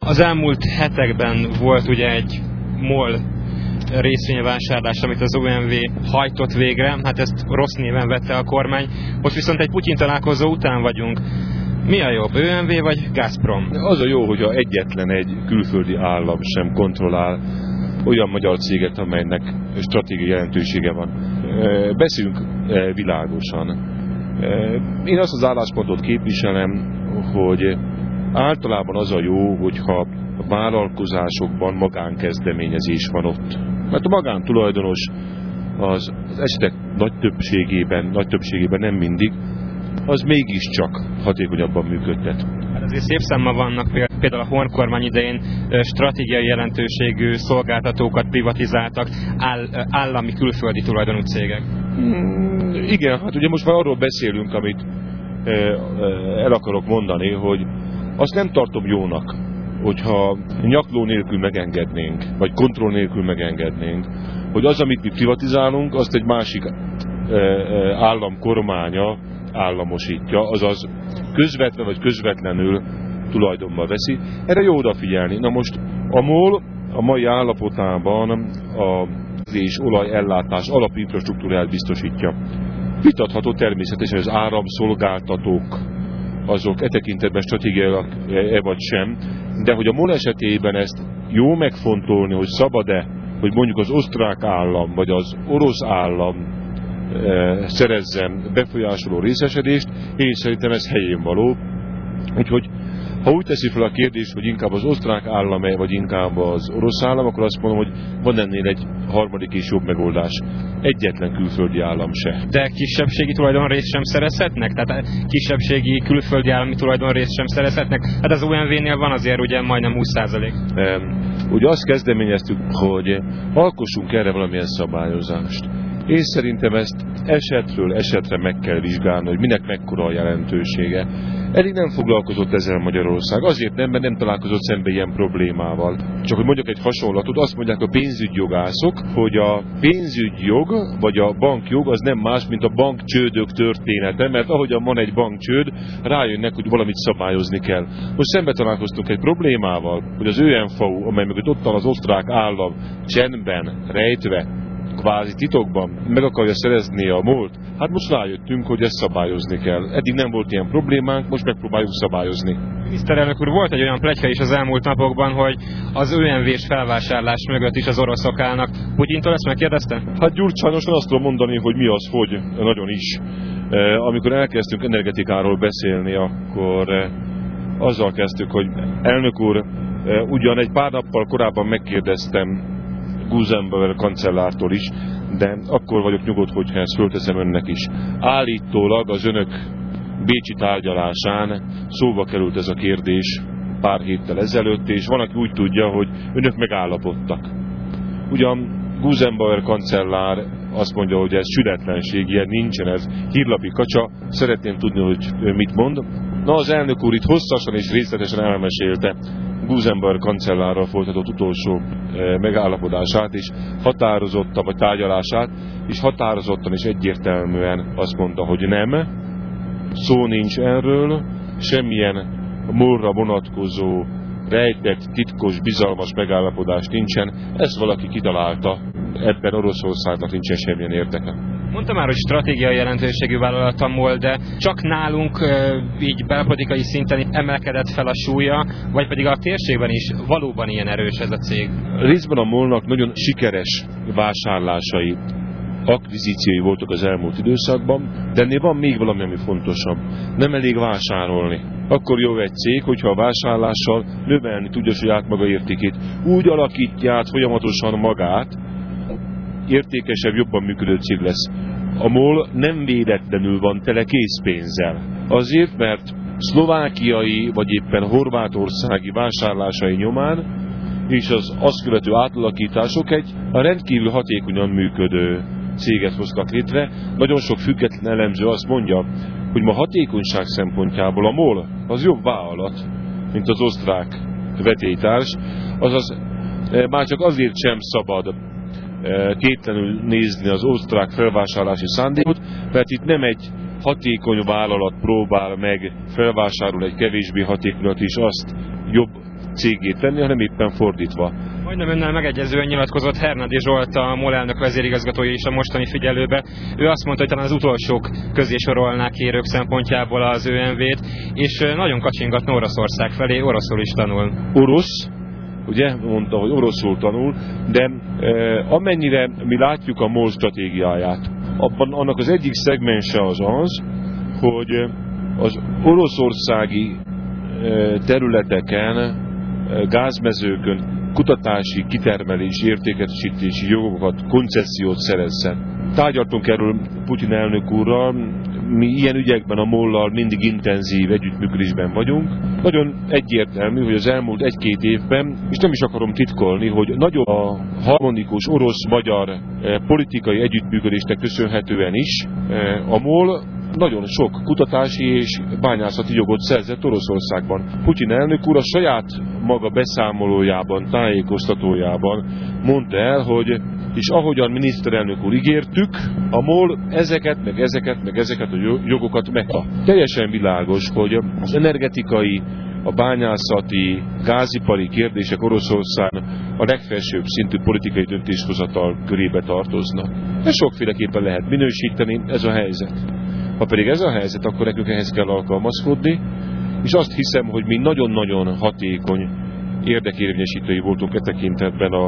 Az elmúlt hetekben volt ugye egy MOL részvényvásárlás, amit az OMV hajtott végre, hát ezt rossz néven vette a kormány. Most viszont egy Putyin találkozó után vagyunk. Mi a jobb, OMV vagy Gazprom? Az a jó, hogyha egyetlen egy külföldi állam sem kontrollál olyan magyar céget, amelynek stratégiai jelentősége van. Beszélünk világosan. Én azt az álláspontot képviselem, hogy általában az a jó, hogyha a vállalkozásokban magánkezdeményezés van ott. Mert a magántulajdonos az esetek nagy többségében nem mindig, az mégiscsak hatékonyabban működtet. Hát azért szép számmal vannak például a Horn kormány idején stratégiai jelentőségű szolgáltatókat privatizáltak állami külföldi tulajdonú cégek. Igen, hát ugye most már arról beszélünk, amit el akarok mondani, hogy azt nem tartom jónak, hogyha nyakló nélkül megengednénk, vagy kontroll nélkül megengednénk, hogy az, amit mi privatizálunk, azt egy másik állam kormánya államosítja, azaz közvetve vagy közvetlenül tulajdonba veszi. Erre jó odafigyelni. Na most a MOL a mai állapotában az és olajellátás alapinfrastruktúráját biztosítja. Vitatható természetesen, az áramszolgáltatók azok tekintetben stratégiaiak-e vagy sem, de hogy a MOL esetében ezt jó megfontolni, hogy szabad-e, hogy mondjuk az osztrák állam vagy az orosz állam szerezzen befolyásoló részesedést, én szerintem ez helyén való. Úgyhogy ha úgy teszi fel a kérdést, hogy inkább az osztrák állam-e, vagy inkább az orosz állam, akkor azt mondom, hogy van ennél egy harmadik és jobb megoldás. Egyetlen külföldi állam se. De kisebbségi tulajdonrészt sem szerezhetnek? Tehát kisebbségi külföldi állami tulajdonrészt sem szerezhetnek? Hát az OMV-nél van azért ugye majdnem 20%. Ugye azt kezdeményeztük, hogy alkossunk erre valamilyen szabályozást. Én szerintem ezt esetről esetre meg kell vizsgálni, hogy minek mekkora a jelentősége. Eddig nem foglalkozott ezzel Magyarország. Azért nem, mert nem találkozott szembe ilyen problémával. Csak hogy mondjak egy hasonlatot, azt mondják a pénzügyjogászok, hogy a pénzügyjog vagy a bankjog az nem más, mint a bankcsődök története, mert ahogyan van egy bankcsőd, rájönnek, hogy valamit szabályozni kell. Most szembe találkoztunk egy problémával, hogy az ÖNFAU, amely mögött ott van az osztrák állam csendben, rejtve, kvázi titokban meg akarja szerezni a MOL-t, hát most rájöttünk, hogy ezt szabályozni kell. Eddig nem volt ilyen problémánk, most megpróbáljuk szabályozni. Miniszterelnök úr, volt egy olyan pletyka is az elmúlt napokban, hogy az OMV-s felvásárlás mögött is az oroszok állnak. Putyintól ezt megkérdezte? Hát Gyurcsányosan azt tudom mondani, hogy mi az, hogy nagyon is. Amikor elkezdtünk energetikáról beszélni, akkor azzal kezdtük, hogy elnök úr, ugyan egy pár nappal korábban megkérdeztem Guzenbauer kancellártól is, de akkor vagyok nyugodt, hogyha ezt fölteszem önnek is. Állítólag az önök bécsi tárgyalásán szóba került ez a kérdés pár héttel ezelőtt, és van, aki úgy tudja, hogy önök megállapodtak. Ugyan Guzenbauer kancellár azt mondja, hogy ez sületlenség, ilyen nincsen, ez hírlapi kacsa, szeretném tudni, hogy mit mond. Na, az elnök úr itt hosszasan és részletesen elmesélte Guzenbauer kancellárral folytatott utolsó megállapodását, és határozottan, vagy tárgyalását, és határozottan és egyértelműen azt mondta, hogy nem, szó nincs erről, semmilyen MOL-ra vonatkozó rejtett, titkos, bizalmas megállapodás nincsen, ezt valaki kitalálta, ebben Oroszországnak nincsen semmilyen érdeke. Mondta már, hogy stratégiai jelentőségű vállalat a MOL, de csak nálunk így belpolitikai szinten emelkedett fel a súlya, vagy pedig a térségben is valóban ilyen erős ez a cég? Részben a MOL-nak nagyon sikeres vásárlásai, akvizíciói voltak az elmúlt időszakban, de ennél van még valami, ami fontosabb. Nem elég vásárolni. Akkor jó egy cég, hogyha a vásárlással növelni tudja saját maga értékét. Úgy alakítja át folyamatosan magát, értékesebb, jobban működő cég lesz. A MOL nem véletlenül van tele készpénzzel. Azért, mert szlovákiai vagy éppen horvátországi vásárlásai nyomán és az azt követő átalakítások egy rendkívül hatékonyan működő céget hoztak létre. Nagyon sok független elemző azt mondja, hogy ma hatékonyság szempontjából a MOL az jobb vállalat, mint az osztrák vetélytárs, azaz már csak azért sem szabad kétlenül nézni az osztrák felvásárlási szándékot, mert itt nem egy hatékony vállalat próbál meg felvásárolni egy kevésbé hatékonyat, és azt jobb cégét tenni, hanem éppen fordítva. Majdnem önnel megegyezően nyilatkozott Hernádi Zsolt, a MOL elnök vezérigazgatója is a mostani figyelőbe. Ő azt mondta, hogy talán az utolsók közé sorolnák kérők szempontjából az ÖMV-t, és nagyon kacsingatna Oroszország felé, oroszul is tanul. Orosz, ugye mondta, hogy oroszul tanul, de amennyire mi látjuk a MOL stratégiáját, abban annak az egyik szegmense az, hogy az oroszországi területeken, gázmezőkön kutatási, kitermelési, értékesítési jogokat, koncesziót szerezzen. Tárgyaltunk erről Putyin elnök úrral, mi ilyen ügyekben a MOL-lal mindig intenzív együttműködésben vagyunk. Nagyon egyértelmű, hogy az elmúlt 1-2 évben, és nem is akarom titkolni, hogy nagyobb a harmonikus orosz-magyar politikai együttműködésnek köszönhetően is a MOL nagyon sok kutatási és bányászati jogot szerzett Oroszországban. Putyin elnök úr a saját maga beszámolójában, tájékoztatójában mondta el, hogy és ahogyan miniszterelnök úr ígértük, a MOL ezeket a jogokat megkapta. Teljesen világos, hogy az energetikai, a bányászati, gázipari kérdések Oroszországban a legfelsőbb szintű politikai döntéshozatal körébe tartoznak. Ezt sokféleképpen lehet minősíteni, ez a helyzet. Ha pedig ez a helyzet, akkor nekünk ehhez kell alkalmazkodni, és azt hiszem, hogy mi nagyon-nagyon hatékony érdekérvényesítői voltunk e tekintetben a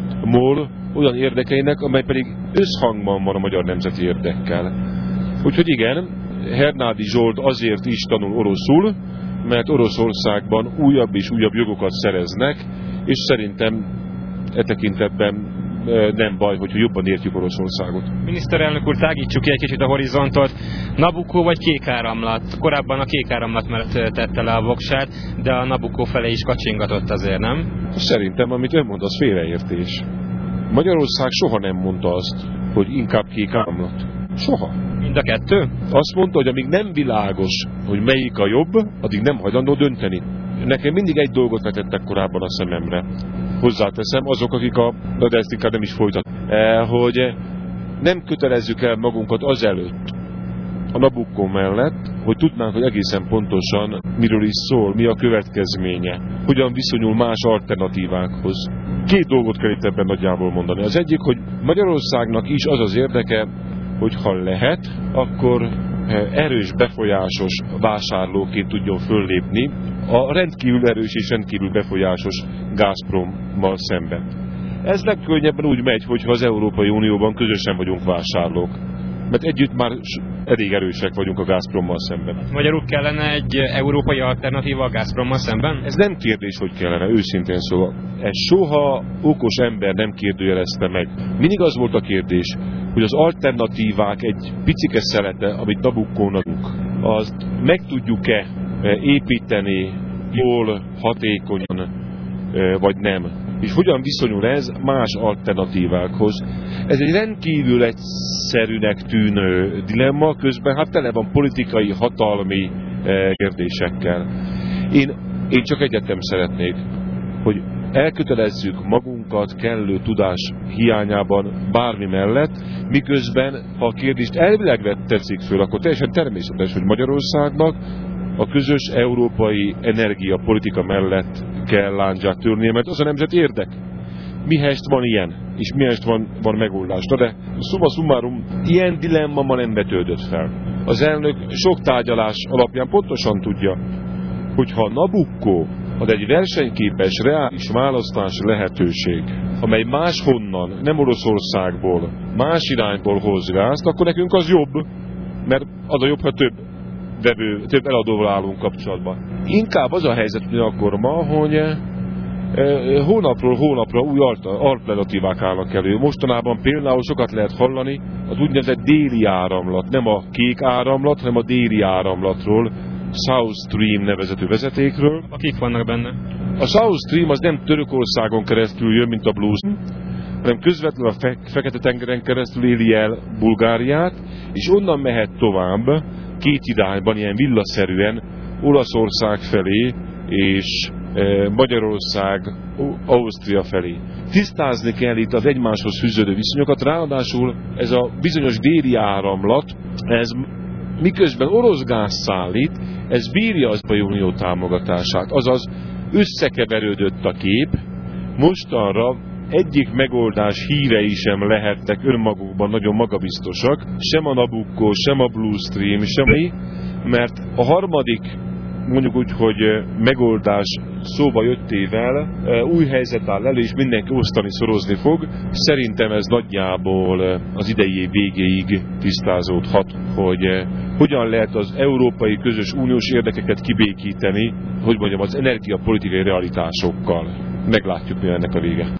MOL olyan érdekeinek, amely pedig összhangban van a magyar nemzeti érdekkel. Úgyhogy igen, Hernádi Zsolt azért is tanul oroszul, mert Oroszországban újabb és újabb jogokat szereznek, és szerintem e tekintetben nem baj, hogyha jobban értjük Oroszországot. Miniszterelnök úr, tágítsuk ki egy kicsit a horizontot. Nabucco vagy Kék Áramlat? Korábban a Kék Áramlat mellett tette le a voksát, de a Nabucco felé is kacsingatott azért, nem? Szerintem, amit ön mond, az félreértés. Magyarország soha nem mondta azt, hogy inkább Kék Áramlat. Soha. Mind a kettő? Azt mondta, hogy amíg nem világos, hogy melyik a jobb, addig nem hajlandó dönteni. Nekem mindig egy dolgot vetettek korábban a szememre. Hozzáteszem, azok, akik de ezt inkább nem is folytat, hogy nem kötelezzük el magunkat azelőtt a Nabucco mellett, hogy tudnánk, hogy egészen pontosan miről is szól, mi a következménye, hogyan viszonyul más alternatívákhoz. 2 dolgot kell itt ebben nagyjából mondani. Az egyik, hogy Magyarországnak is az az érdeke, hogy ha lehet, akkor erős, befolyásos vásárlóként tudjon föllépni a rendkívül erős és rendkívül befolyásos Gazprommal szemben. Ez legkönnyebben úgy megy, hogyha az Európai Unióban közösen vagyunk vásárlók. Mert együtt már elég erősek vagyunk a Gazprommal szemben. Magyarul kellene egy európai alternatíva a Gazprommal szemben? Ez nem kérdés, hogy kellene, őszintén szóval. Ez soha okos ember nem kérdőjelezte meg. Mindig az volt a kérdés, hogy az alternatívák egy picike szelete, amit Nabuccónak, azt meg tudjuk-e építeni jól, hatékonyan, vagy nem. És hogyan viszonyul ez más alternatívákhoz. Ez egy rendkívül egyszerűnek tűnő dilemma, közben hát tele van politikai, hatalmi kérdésekkel. Én csak egyet nem szeretnék, hogy elkötelezzük magunkat kellő tudás hiányában bármi mellett, miközben ha a kérdést elvileg teszik föl, akkor teljesen természetes, hogy Magyarországnak a közös európai energiapolitika mellett kell lándzsát törnie, mert az a nemzet érdek. Mihelyest van ilyen, és mihelyest van megoldás. Na de summa summarum, ilyen dilemma ma nem vetődött fel. Az elnök sok tárgyalás alapján pontosan tudja, hogy ha Nabucco ad egy versenyképes, reális választási lehetőség, amely máshonnan, nem Oroszországból, más irányból hoz gázt, akkor nekünk az jobb, mert az a jobb, ha több eladóval állunk kapcsolatban. Inkább az a helyzet akkor ma, hogy hónapról hónapra új alternatívák állnak elő. Mostanában például sokat lehet hallani az úgynevezett déli áramlat, nem a kék áramlat, hanem a déli áramlatról, South Stream nevezetű vezetékről. Akik vannak benne? A South Stream az nem Törökországon keresztül jön, mint a Blue Stream, hanem közvetlenül a Fekete-tengeren keresztül éli el Bulgáriát, és onnan mehet tovább, 2 irányban, ilyen villaszerűen Olaszország felé és Magyarország, Ausztria felé. Tisztázni kell itt az egymáshoz fűződő viszonyokat, ráadásul ez a bizonyos déli áramlat, ez miközben orosz gáz szállít, ez bírja az Európai Unió támogatását. Azaz összekeverődött a kép, mostanra egyik megoldás hívei sem lehettek önmagukban nagyon magabiztosak, sem a Nabucco, sem a Blue Stream, sem mert a harmadik, mondjuk úgy, hogy megoldás szóba jöttével új helyzet áll elő, és mindenki osztani, szorozni fog. Szerintem ez nagyjából az idei év végéig tisztázódhat, hogy hogyan lehet az európai közös uniós érdekeket kibékíteni, hogy mondjam, az energiapolitikai realitásokkal. Meglátjuk, mi ennek a vége.